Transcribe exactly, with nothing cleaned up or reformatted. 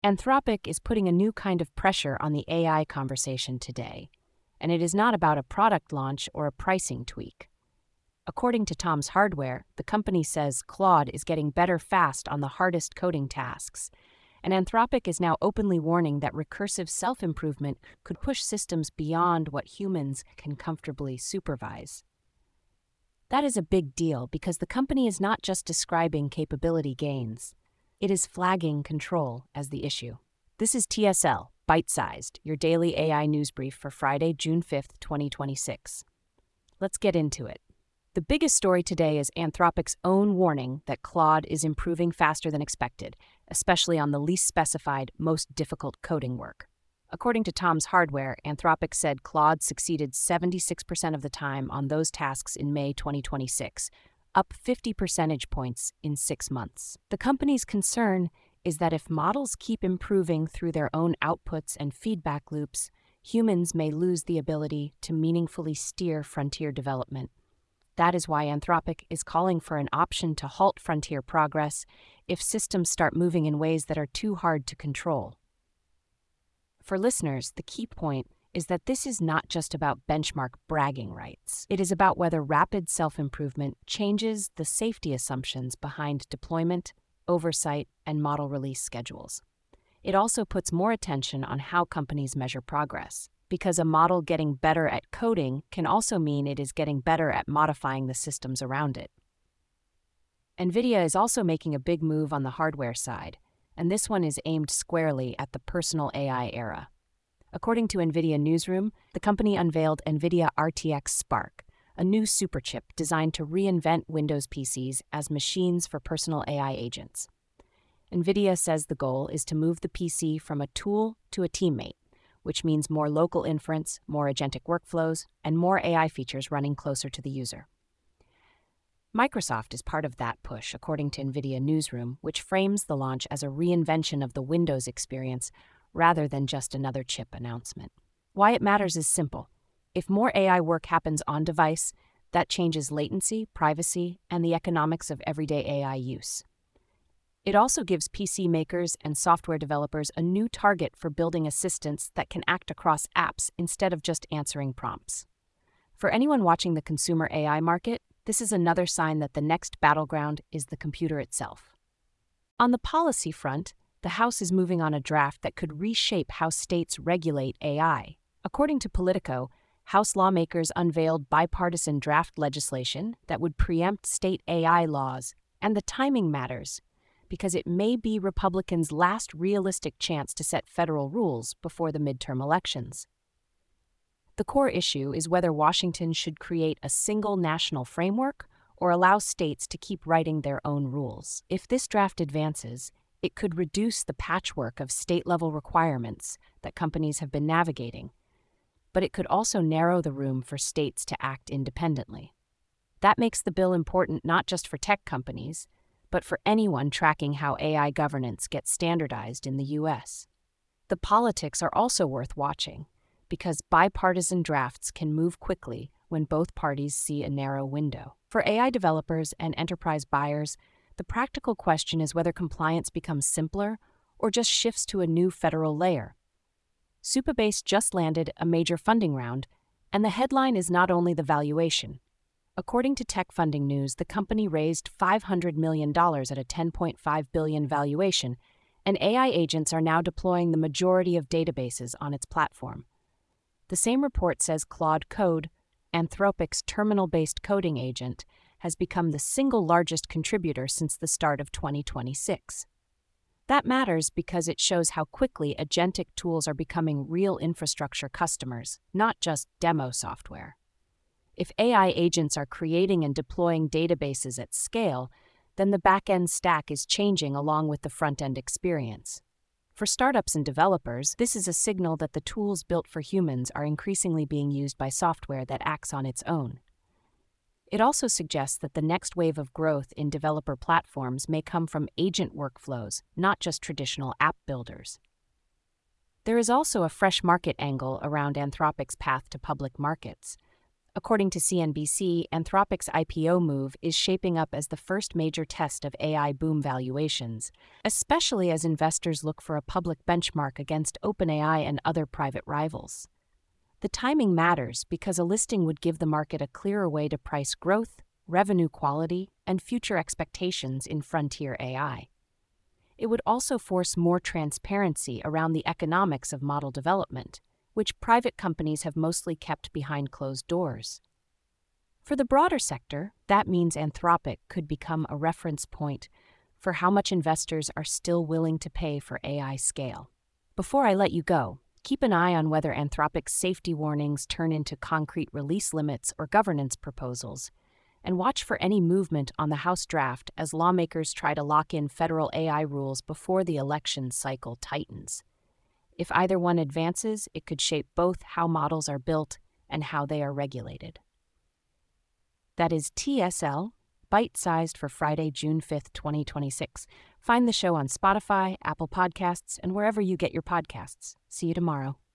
Anthropic is putting a new kind of pressure on the A I conversation today, and it is not about a product launch or a pricing tweak. According to Tom's Hardware, the company says Claude is getting better fast on the hardest coding tasks, and Anthropic is now openly warning that recursive self-improvement could push systems beyond what humans can comfortably supervise. That is a big deal because the company is not just describing capability gains. It is flagging control as the issue. This is T S L, Bite-Sized, your daily A I news brief for Friday, June fifth, twenty twenty-six. Let's get into it. The biggest story today is Anthropic's own warning that Claude is improving faster than expected, especially on the least specified, most difficult coding work. According to Tom's Hardware, Anthropic said Claude succeeded seventy-six percent of the time on those tasks in May twenty twenty-six, up fifty percentage points in six months. The company's concern is that if models keep improving through their own outputs and feedback loops, humans may lose the ability to meaningfully steer frontier development. That is why Anthropic is calling for an option to halt frontier progress if systems start moving in ways that are too hard to control. For listeners, the key point is that this is not just about benchmark bragging rights. It is about whether rapid self-improvement changes the safety assumptions behind deployment, oversight, and model release schedules. It also puts more attention on how companies measure progress, because a model getting better at coding can also mean it is getting better at modifying the systems around it. NVIDIA is also making a big move on the hardware side, and this one is aimed squarely at the personal A I era. According to NVIDIA Newsroom, the company unveiled NVIDIA R T X Spark, a new superchip designed to reinvent Windows P Cs as machines for personal A I agents. NVIDIA says the goal is to move the P C from a tool to a teammate, which means more local inference, more agentic workflows, and more A I features running closer to the user. Microsoft is part of that push, according to NVIDIA Newsroom, which frames the launch as a reinvention of the Windows experience rather than just another chip announcement. Why it matters is simple. If more A I work happens on-device, that changes latency, privacy, and the economics of everyday A I use. It also gives P C makers and software developers a new target for building assistants that can act across apps instead of just answering prompts. For anyone watching the consumer A I market, this is another sign that the next battleground is the computer itself. On the policy front, the House is moving on a draft that could reshape how states regulate A I. According to Politico, House lawmakers unveiled bipartisan draft legislation that would preempt state A I laws, and the timing matters, because it may be Republicans' last realistic chance to set federal rules before the midterm elections. The core issue is whether Washington should create a single national framework or allow states to keep writing their own rules. If this draft advances, it could reduce the patchwork of state-level requirements that companies have been navigating, but it could also narrow the room for states to act independently. That makes the bill important not just for tech companies, but for anyone tracking how A I governance gets standardized in the U S. The politics are also worth watching, because bipartisan drafts can move quickly when both parties see a narrow window. For A I developers and enterprise buyers, the practical question is whether compliance becomes simpler or just shifts to a new federal layer. Supabase just landed a major funding round, and the headline is not only the valuation. According to Tech Funding News, the company raised five hundred million dollars at a ten point five billion dollars valuation, and A I agents are now deploying the majority of databases on its platform. The same report says Claude Code, Anthropic's terminal-based coding agent, has become the single largest contributor since the start of twenty twenty-six. That matters because it shows how quickly agentic tools are becoming real infrastructure customers, not just demo software. If A I agents are creating and deploying databases at scale, then the back-end stack is changing along with the front-end experience. For startups and developers, this is a signal that the tools built for humans are increasingly being used by software that acts on its own. It also suggests that the next wave of growth in developer platforms may come from agent workflows, not just traditional app builders. There is also a fresh market angle around Anthropic's path to public markets. According to C N B C, Anthropic's I P O move is shaping up as the first major test of A I boom valuations, especially as investors look for a public benchmark against OpenAI and other private rivals. The timing matters because a listing would give the market a clearer way to price growth, revenue quality, and future expectations in frontier A I. It would also force more transparency around the economics of model development, which private companies have mostly kept behind closed doors. For the broader sector, that means Anthropic could become a reference point for how much investors are still willing to pay for A I scale. Before I let you go, keep an eye on whether Anthropic's safety warnings turn into concrete release limits or governance proposals, and watch for any movement on the House draft as lawmakers try to lock in federal A I rules before the election cycle tightens. If either one advances, it could shape both how models are built and how they are regulated. That is T S L, bite-sized for Friday, June fifth, twenty twenty-six. Find the show on Spotify, Apple Podcasts, and wherever you get your podcasts. See you tomorrow.